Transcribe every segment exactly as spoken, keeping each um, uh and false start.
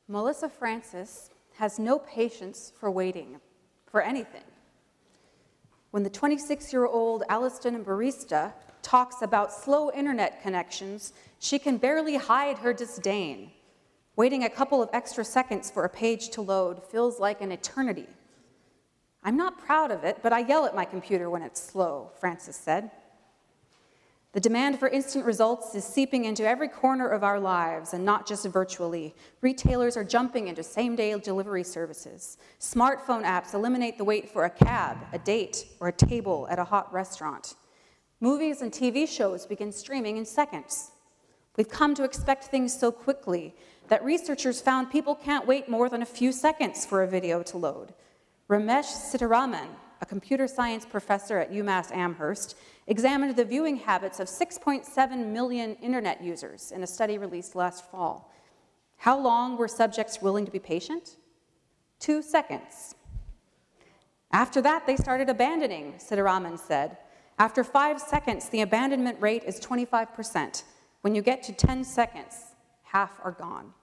Melissa Francis has no patience for waiting for anything. When the twenty-six-year-old Alliston barista talks about slow internet connections, she can barely hide her disdain. Waiting a couple of extra seconds for a page to load feels like an eternity. I'm not proud of it, but I yell at my computer when it's slow, Francis said. The demand for instant results is seeping into every corner of our lives, and not just virtually. Retailers are jumping into same-day delivery services. Smartphone apps eliminate the wait for a cab, a date, or a table at a hot restaurant. Movies and T V shows begin streaming in seconds. We've come to expect things so quickly that researchers found people can't wait more than a few seconds for a video to load. Ramesh Sitaraman, a computer science professor at UMass Amherst, examined the viewing habits of six point seven million internet users in a study released last fall. How long were subjects willing to be patient? Two seconds. After that, they started abandoning, Sitaraman said. After five seconds, the abandonment rate is twenty-five percent. When you get to ten seconds, half are gone.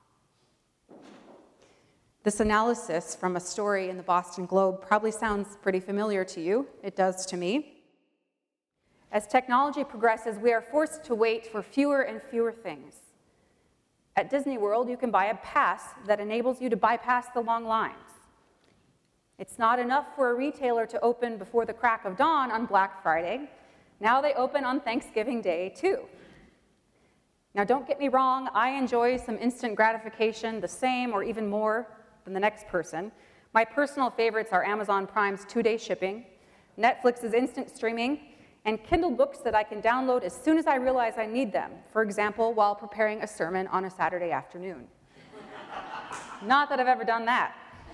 This analysis from a story in the Boston Globe probably sounds pretty familiar to you. It does to me. As technology progresses, we are forced to wait for fewer and fewer things. At Disney World, you can buy a pass that enables you to bypass the long lines. It's not enough for a retailer to open before the crack of dawn on Black Friday. Now they open on Thanksgiving Day, too. Now, don't get me wrong, I enjoy some instant gratification the same or even more than the next person. My personal favorites are Amazon Prime's two-day shipping, Netflix's instant streaming, and Kindle books that I can download as soon as I realize I need them, for example, while preparing a sermon on a Saturday afternoon. Not that I've ever done that.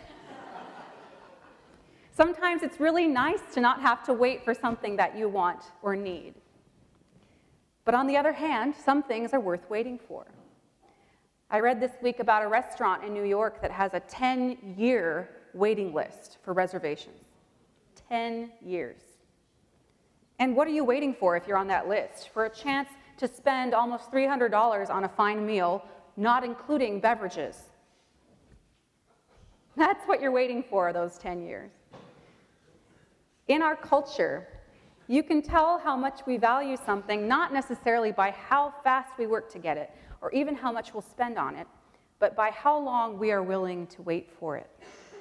Sometimes it's really nice to not have to wait for something that you want or need. But on the other hand, some things are worth waiting for. I read this week about a restaurant in New York that has a ten-year waiting list for reservations. ten years. And what are you waiting for if you're on that list? For a chance to spend almost three hundred dollars on a fine meal, not including beverages. That's what you're waiting for, those ten years. In our culture, you can tell how much we value something not necessarily by how fast we work to get it, or even how much we'll spend on it, but by how long we are willing to wait for it.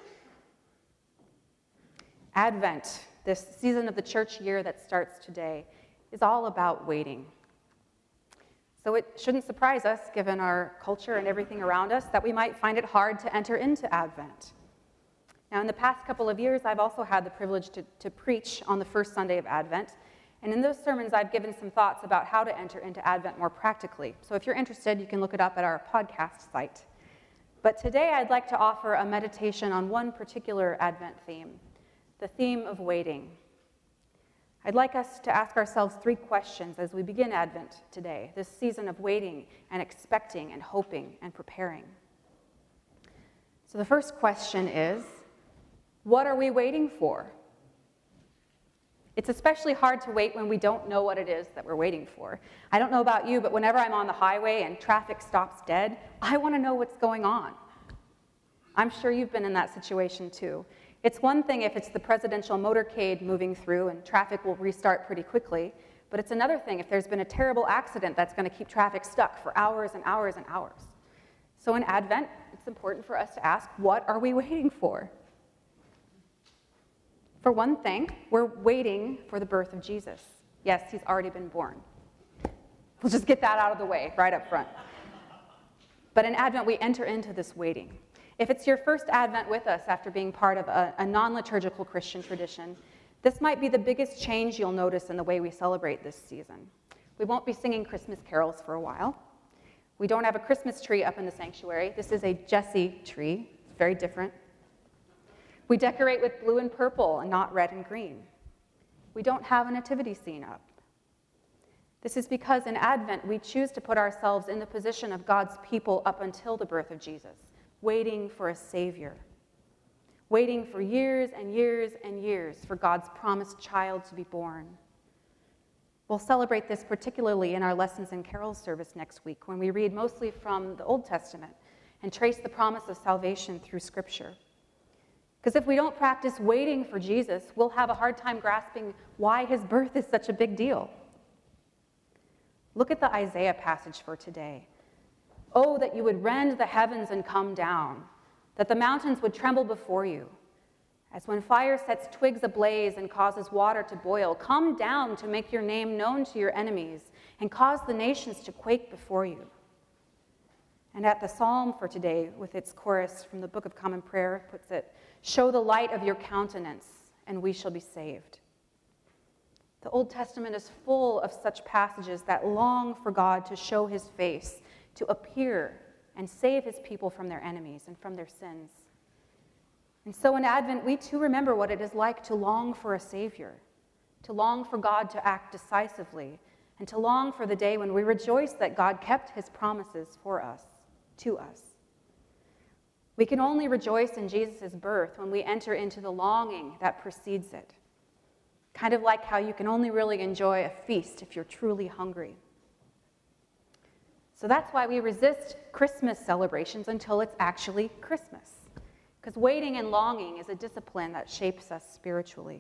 Advent, this season of the church year that starts today, is all about waiting. So it shouldn't surprise us, given our culture and everything around us, that we might find it hard to enter into Advent. Now, in the past couple of years, I've also had the privilege to, to preach on the first Sunday of Advent. And in those sermons, I've given some thoughts about how to enter into Advent more practically. So if you're interested, you can look it up at our podcast site. But today, I'd like to offer a meditation on one particular Advent theme, the theme of waiting. I'd like us to ask ourselves three questions as we begin Advent today, this season of waiting and expecting and hoping and preparing. So the first question is, what are we waiting for? It's especially hard to wait when we don't know what it is that we're waiting for. I don't know about you, but whenever I'm on the highway and traffic stops dead, I want to know what's going on. I'm sure you've been in that situation too. It's one thing if it's the presidential motorcade moving through and traffic will restart pretty quickly, but it's another thing if there's been a terrible accident that's going to keep traffic stuck for hours and hours and hours. So in Advent, it's important for us to ask, what are we waiting for? For one thing, we're waiting for the birth of Jesus. Yes, he's already been born. We'll just get that out of the way right up front. But in Advent, we enter into this waiting. If it's your first Advent with us after being part of a, a non-liturgical Christian tradition, this might be the biggest change you'll notice in the way we celebrate this season. We won't be singing Christmas carols for a while. We don't have a Christmas tree up in the sanctuary. This is a Jesse tree. It's very different. We decorate with blue and purple and not red and green. We don't have a nativity scene up. This is because in Advent, we choose to put ourselves in the position of God's people up until the birth of Jesus, waiting for a Savior, waiting for years and years and years for God's promised child to be born. We'll celebrate this particularly in our Lessons and Carols service next week when we read mostly from the Old Testament and trace the promise of salvation through Scripture. Because if we don't practice waiting for Jesus, we'll have a hard time grasping why his birth is such a big deal. Look at the Isaiah passage for today. Oh, that you would rend the heavens and come down, that the mountains would tremble before you. As when fire sets twigs ablaze and causes water to boil, come down to make your name known to your enemies and cause the nations to quake before you. And at the psalm for today, with its chorus from the Book of Common Prayer, puts it, show the light of your countenance, and we shall be saved. The Old Testament is full of such passages that long for God to show his face, to appear and save his people from their enemies and from their sins. And so in Advent, we too remember what it is like to long for a Savior, to long for God to act decisively, and to long for the day when we rejoice that God kept his promises for us, to us. We can only rejoice in Jesus' birth when we enter into the longing that precedes it. Kind of like how you can only really enjoy a feast if you're truly hungry. So that's why we resist Christmas celebrations until it's actually Christmas. Because waiting and longing is a discipline that shapes us spiritually.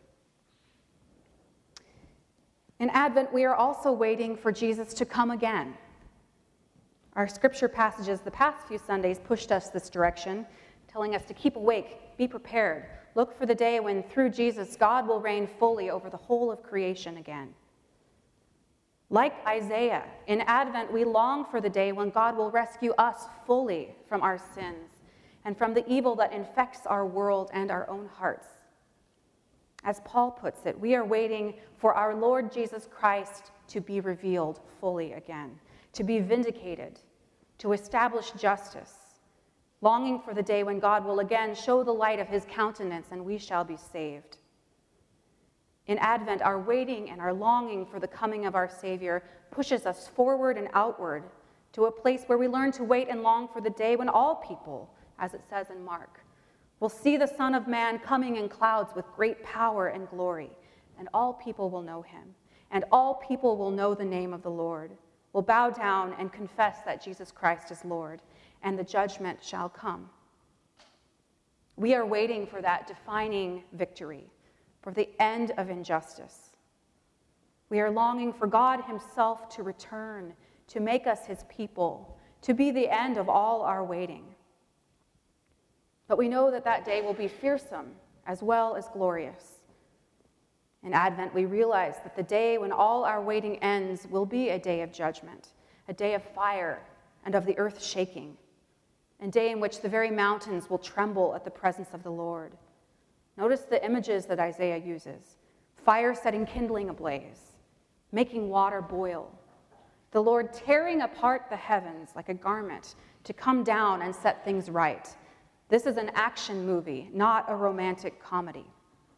In Advent, we are also waiting for Jesus to come again. Our scripture passages the past few Sundays pushed us this direction, telling us to keep awake, be prepared, look for the day when through Jesus God will reign fully over the whole of creation again. Like Isaiah, in Advent we long for the day when God will rescue us fully from our sins and from the evil that infects our world and our own hearts. As Paul puts it, we are waiting for our Lord Jesus Christ to be revealed fully again, to be vindicated, to establish justice, longing for the day when God will again show the light of his countenance and we shall be saved. In Advent, our waiting and our longing for the coming of our Savior pushes us forward and outward to a place where we learn to wait and long for the day when all people, as it says in Mark, will see the Son of Man coming in clouds with great power and glory, and all people will know him, and all people will know the name of the Lord, will bow down and confess that Jesus Christ is Lord, and the judgment shall come. We are waiting for that defining victory, for the end of injustice. We are longing for God himself to return, to make us his people, to be the end of all our waiting. But we know that that day will be fearsome as well as glorious. In Advent, we realize that the day when all our waiting ends will be a day of judgment, a day of fire and of the earth shaking, a day in which the very mountains will tremble at the presence of the Lord. Notice the images that Isaiah uses. Fire setting kindling ablaze, making water boil. The Lord tearing apart the heavens like a garment to come down and set things right. This is an action movie, not a romantic comedy.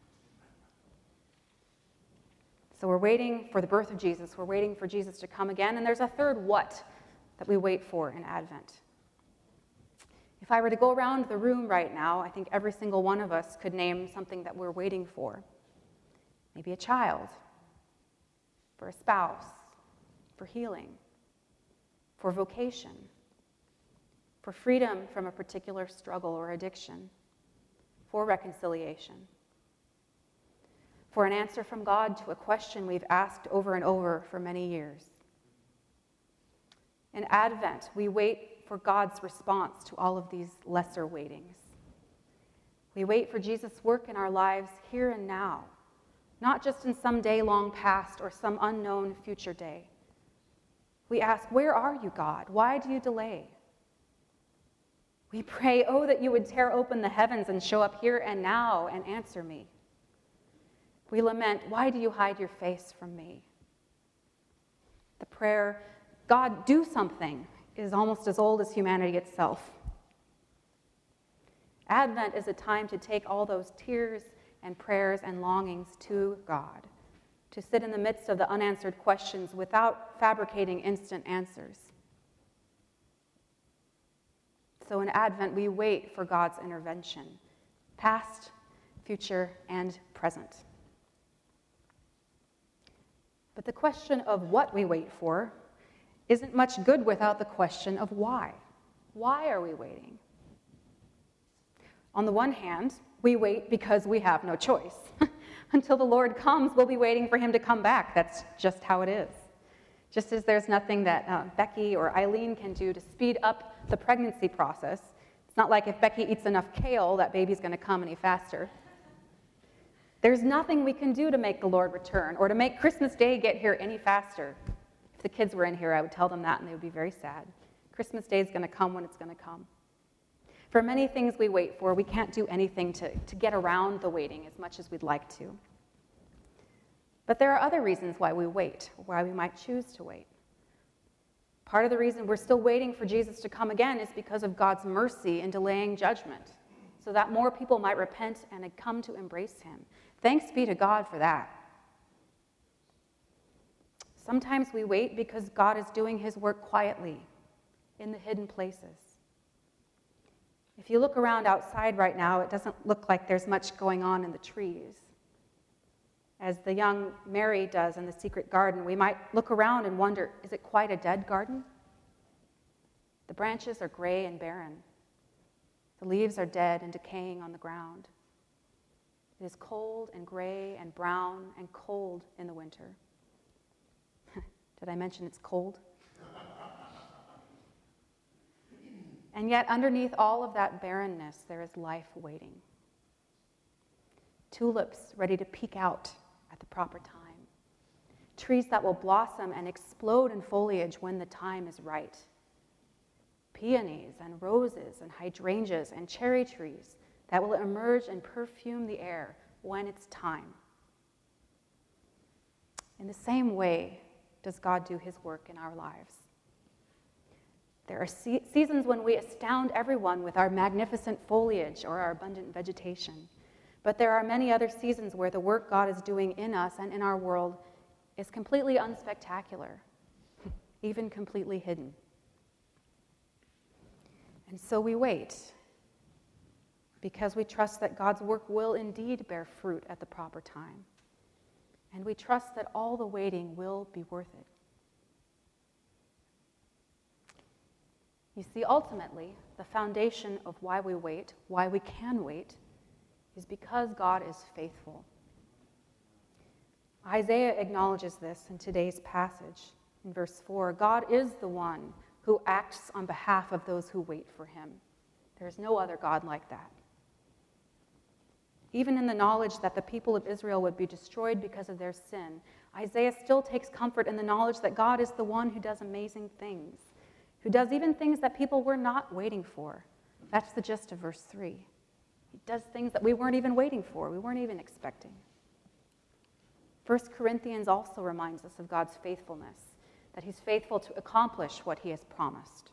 So we're waiting for the birth of Jesus. We're waiting for Jesus to come again. And there's a third what that we wait for in Advent. If I were to go around the room right now, I think every single one of us could name something that we're waiting for. Maybe a child, for a spouse, for healing, for vocation, for freedom from a particular struggle or addiction, for reconciliation, for an answer from God to a question we've asked over and over for many years. In Advent, we wait for God's response to all of these lesser waitings. We wait for Jesus' work in our lives here and now, not just in some day long past or some unknown future day. We ask, where are you, God? Why do you delay? We pray, oh, that you would tear open the heavens and show up here and now and answer me. We lament, why do you hide your face from me? The prayer, God, do something, is almost as old as humanity itself. Advent is a time to take all those tears and prayers and longings to God, to sit in the midst of the unanswered questions without fabricating instant answers. So in Advent, we wait for God's intervention, past, future, and present. But the question of what we wait for isn't much good without the question of why. Why are we waiting? On the one hand, we wait because we have no choice. Until the Lord comes, we'll be waiting for him to come back. That's just how it is. Just as there's nothing that uh, Becky or Eileen can do to speed up the pregnancy process. It's not like if Becky eats enough kale, that baby's going to come any faster. There's nothing we can do to make the Lord return or to make Christmas Day get here any faster. If the kids were in here, I would tell them that, and they would be very sad. Christmas Day is going to come when it's going to come. For many things we wait for, we can't do anything to, to get around the waiting as much as we'd like to. But there are other reasons why we wait, or why we might choose to wait. Part of the reason we're still waiting for Jesus to come again is because of God's mercy in delaying judgment, so that more people might repent and come to embrace him. Thanks be to God for that. Sometimes we wait because God is doing his work quietly, in the hidden places. If you look around outside right now, it doesn't look like there's much going on in the trees. As the young Mary does in the secret garden, we might look around and wonder, is it quite a dead garden? The branches are gray and barren. The leaves are dead and decaying on the ground. It is cold and gray and brown and cold in the winter. Did I mention it's cold? And yet, underneath all of that barrenness, there is life waiting. Tulips ready to peek out at the proper time. Trees that will blossom and explode in foliage when the time is right. Peonies and roses and hydrangeas and cherry trees that will emerge and perfume the air when it's time. In the same way does God do his work in our lives. There are se- seasons when we astound everyone with our magnificent foliage or our abundant vegetation. But there are many other seasons where the work God is doing in us and in our world is completely unspectacular, even completely hidden. And so we wait because we trust that God's work will indeed bear fruit at the proper time. And we trust that all the waiting will be worth it. You see, ultimately, the foundation of why we wait, why we can wait, is because God is faithful. Isaiah acknowledges this in today's passage. In verse four, God is the one who acts on behalf of those who wait for him. There is no other God like that. Even in the knowledge that the people of Israel would be destroyed because of their sin, Isaiah still takes comfort in the knowledge that God is the one who does amazing things, who does even things that people were not waiting for. That's the gist of verse three. He does things that we weren't even waiting for, we weren't even expecting. First Corinthians also reminds us of God's faithfulness, that he's faithful to accomplish what he has promised.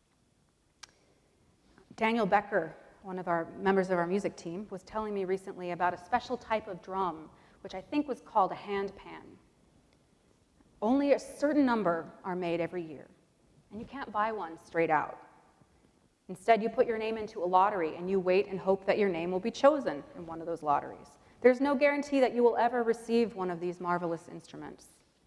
Daniel Becker, one of our members of our music team, was telling me recently about a special type of drum, which I think was called a handpan. Only a certain number are made every year, and you can't buy one straight out. Instead, you put your name into a lottery, and you wait and hope that your name will be chosen in one of those lotteries. There's no guarantee that you will ever receive one of these marvelous instruments.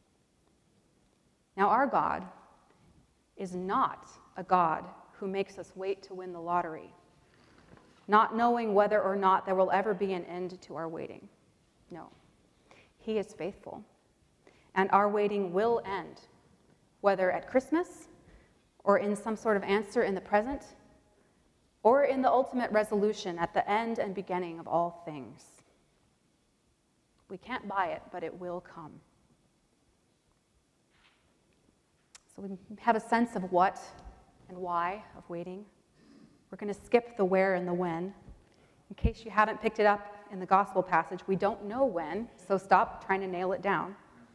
Now, our God is not a God who makes us wait to win the lottery, not knowing whether or not there will ever be an end to our waiting. No, he is faithful, and our waiting will end, whether at Christmas or in some sort of answer in the present, or in the ultimate resolution at the end and beginning of all things. We can't buy it, but it will come. So we have a sense of what and why of waiting. We're going to skip the where and the when. In case you haven't picked it up in the gospel passage, we don't know when, so stop trying to nail it down.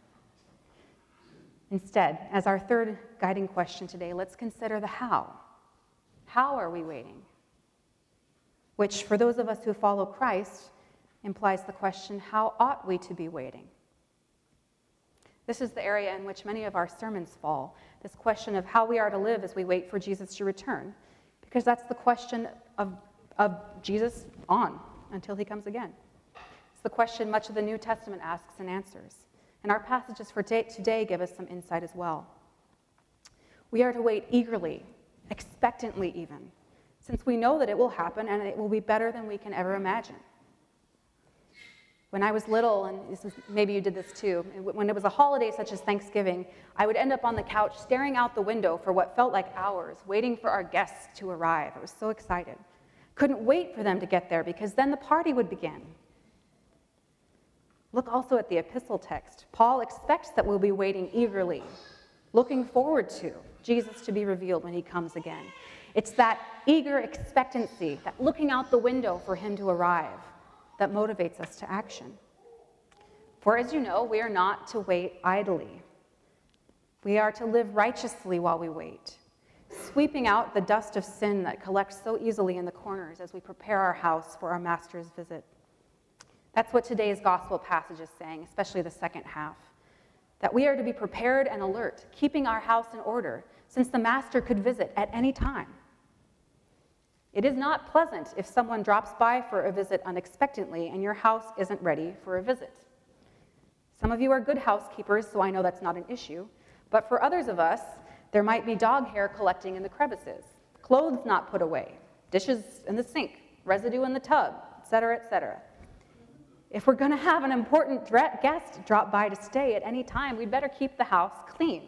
Instead, as our third guiding question today, let's consider the how. How are we waiting? Which, for those of us who follow Christ, implies the question, how ought we to be waiting? This is the area in which many of our sermons fall, this question of how we are to live as we wait for Jesus to return, because that's the question of, of Jesus on until he comes again. It's the question much of the New Testament asks and answers. And our passages for today give us some insight as well. We are to wait eagerly expectantly even, since we know that it will happen and it will be better than we can ever imagine. When I was little, and this is, maybe you did this too, when it was a holiday such as Thanksgiving, I would end up on the couch staring out the window for what felt like hours, waiting for our guests to arrive. I was so excited. Couldn't wait for them to get there because then the party would begin. Look also at the epistle text. Paul expects that we'll be waiting eagerly, looking forward to Jesus to be revealed when he comes again. It's that eager expectancy, that looking out the window for him to arrive, that motivates us to action. For as you know, we are not to wait idly. We are to live righteously while we wait, sweeping out the dust of sin that collects so easily in the corners as we prepare our house for our Master's visit. That's what today's gospel passage is saying, especially the second half, that we are to be prepared and alert, keeping our house in order, since the Master could visit at any time. It is not pleasant if someone drops by for a visit unexpectedly and your house isn't ready for a visit. Some of you are good housekeepers, so I know that's not an issue. But for others of us, there might be dog hair collecting in the crevices, clothes not put away, dishes in the sink, residue in the tub, et cetera, et cetera. If we're going to have an important guest drop by to stay at any time, we'd better keep the house clean.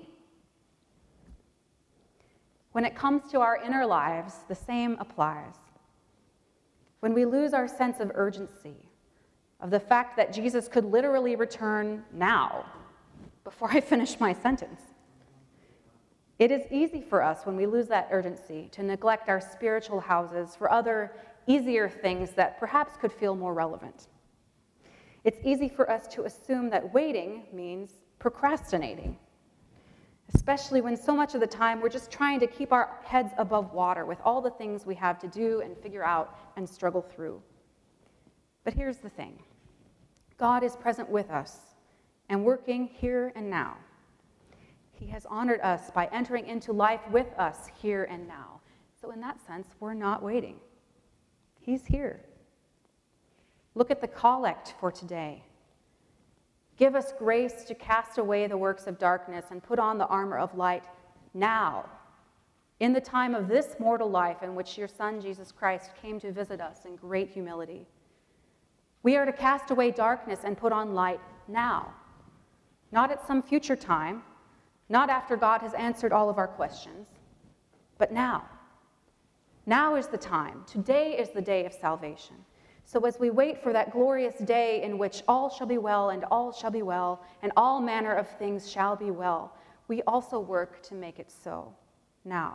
When it comes to our inner lives, the same applies. When we lose our sense of urgency, of the fact that Jesus could literally return now, before I finish my sentence, it is easy for us when we lose that urgency to neglect our spiritual houses for other, easier things that perhaps could feel more relevant. It's easy for us to assume that waiting means procrastinating, especially when so much of the time we're just trying to keep our heads above water with all the things we have to do and figure out and struggle through. But here's the thing. God is present with us and working here and now. He has honored us by entering into life with us here and now. So in that sense, we're not waiting. He's here. Look at the collect for today. Give us grace to cast away the works of darkness and put on the armor of light now, in the time of this mortal life in which your Son, Jesus Christ, came to visit us in great humility. We are to cast away darkness and put on light now, not at some future time, not after God has answered all of our questions, but now. Now is the time. Today is the day of salvation. So as we wait for that glorious day in which all shall be well and all shall be well and all manner of things shall be well, we also work to make it so now.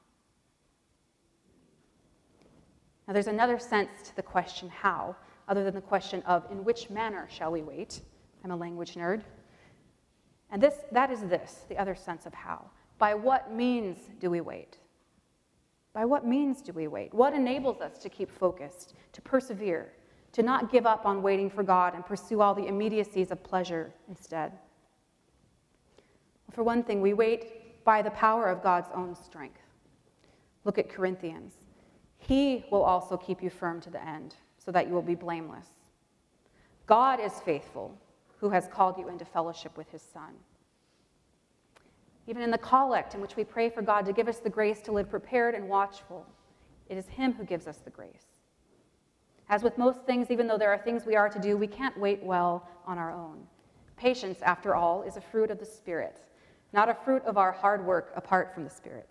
Now there's another sense to the question how, other than the question of in which manner shall we wait. I'm a language nerd. And this that is this, the other sense of how. By what means do we wait? By what means do we wait? What enables us to keep focused, to persevere, to not give up on waiting for God and pursue all the immediacies of pleasure instead? Well, for one thing, we wait by the power of God's own strength. Look at Corinthians. He will also keep you firm to the end, so that you will be blameless. God is faithful, who has called you into fellowship with his Son. Even in the collect in which we pray for God to give us the grace to live prepared and watchful, it is him who gives us the grace. As with most things, even though there are things we are to do, we can't wait well on our own. Patience, after all, is a fruit of the Spirit, not a fruit of our hard work apart from the Spirit.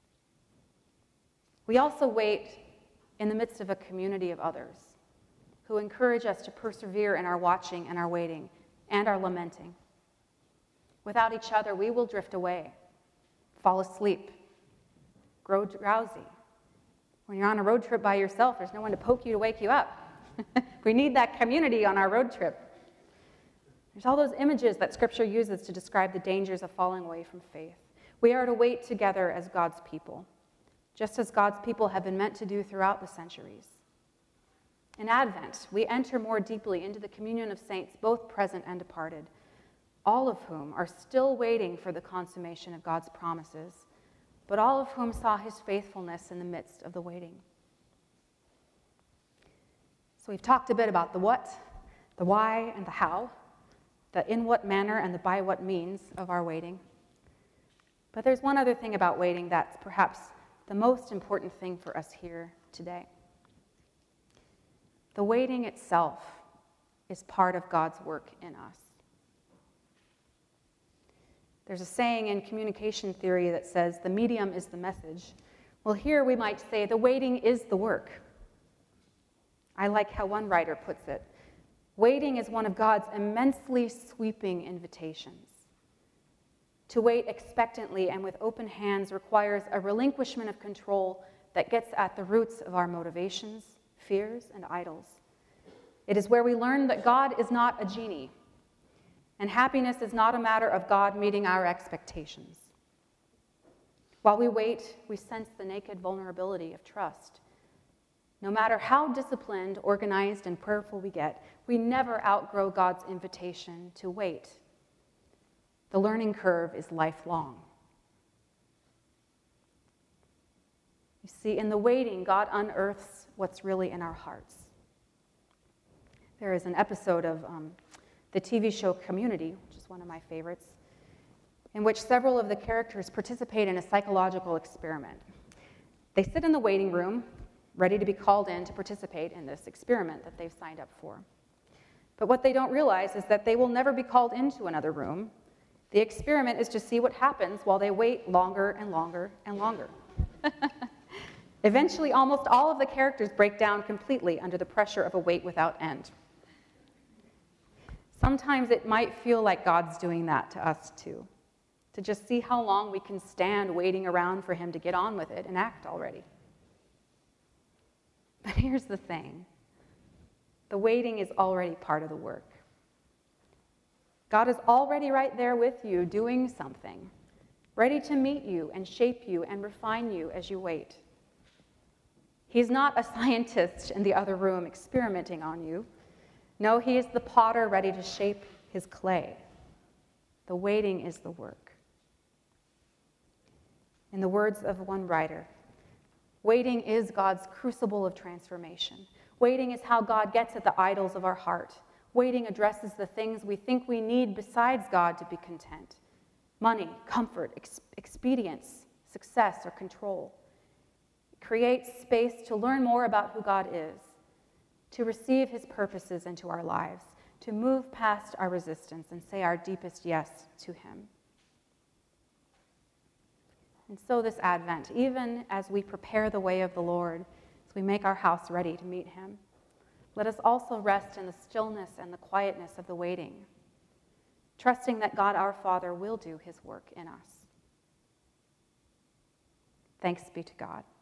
We also wait in the midst of a community of others who encourage us to persevere in our watching and our waiting and our lamenting. Without each other, we will drift away, fall asleep, grow drowsy. When you're on a road trip by yourself, there's no one to poke you to wake you up. We need that community on our road trip. There's all those images that Scripture uses to describe the dangers of falling away from faith. We are to wait together as God's people, just as God's people have been meant to do throughout the centuries. In Advent, we enter more deeply into the communion of saints, both present and departed, all of whom are still waiting for the consummation of God's promises, but all of whom saw his faithfulness in the midst of the waiting. So we've talked a bit about the what, the why, and the how, the in what manner and the by what means of our waiting. But there's one other thing about waiting that's perhaps the most important thing for us here today. The waiting itself is part of God's work in us. There's a saying in communication theory that says the medium is the message. Well, here we might say the waiting is the work. I like how one writer puts it. Waiting is one of God's immensely sweeping invitations. To wait expectantly and with open hands requires a relinquishment of control that gets at the roots of our motivations, fears, and idols. It is where we learn that God is not a genie, and happiness is not a matter of God meeting our expectations. While we wait, we sense the naked vulnerability of trust. No matter how disciplined, organized, and prayerful we get, we never outgrow God's invitation to wait. The learning curve is lifelong. You see, in the waiting, God unearths what's really in our hearts. There is an episode of um, the T V show Community, which is one of my favorites, in which several of the characters participate in a psychological experiment. They sit in the waiting room, ready to be called in to participate in this experiment that they've signed up for. But what they don't realize is that they will never be called into another room. The experiment is to see what happens while they wait longer and longer and longer. Eventually, almost all of the characters break down completely under the pressure of a wait without end. Sometimes it might feel like God's doing that to us too, to just see how long we can stand waiting around for him to get on with it and act already. But here's the thing. The waiting is already part of the work. God is already right there with you doing something, ready to meet you and shape you and refine you as you wait. He's not a scientist in the other room experimenting on you. No, he is the potter ready to shape his clay. The waiting is the work. In the words of one writer, waiting is God's crucible of transformation. Waiting is how God gets at the idols of our heart. Waiting addresses the things we think we need besides God to be content. Money, comfort, ex- expedience, success, or control. It creates space to learn more about who God is, to receive his purposes into our lives, to move past our resistance and say our deepest yes to him. And so this Advent, even as we prepare the way of the Lord, as we make our house ready to meet him, let us also rest in the stillness and the quietness of the waiting, trusting that God our Father will do his work in us. Thanks be to God.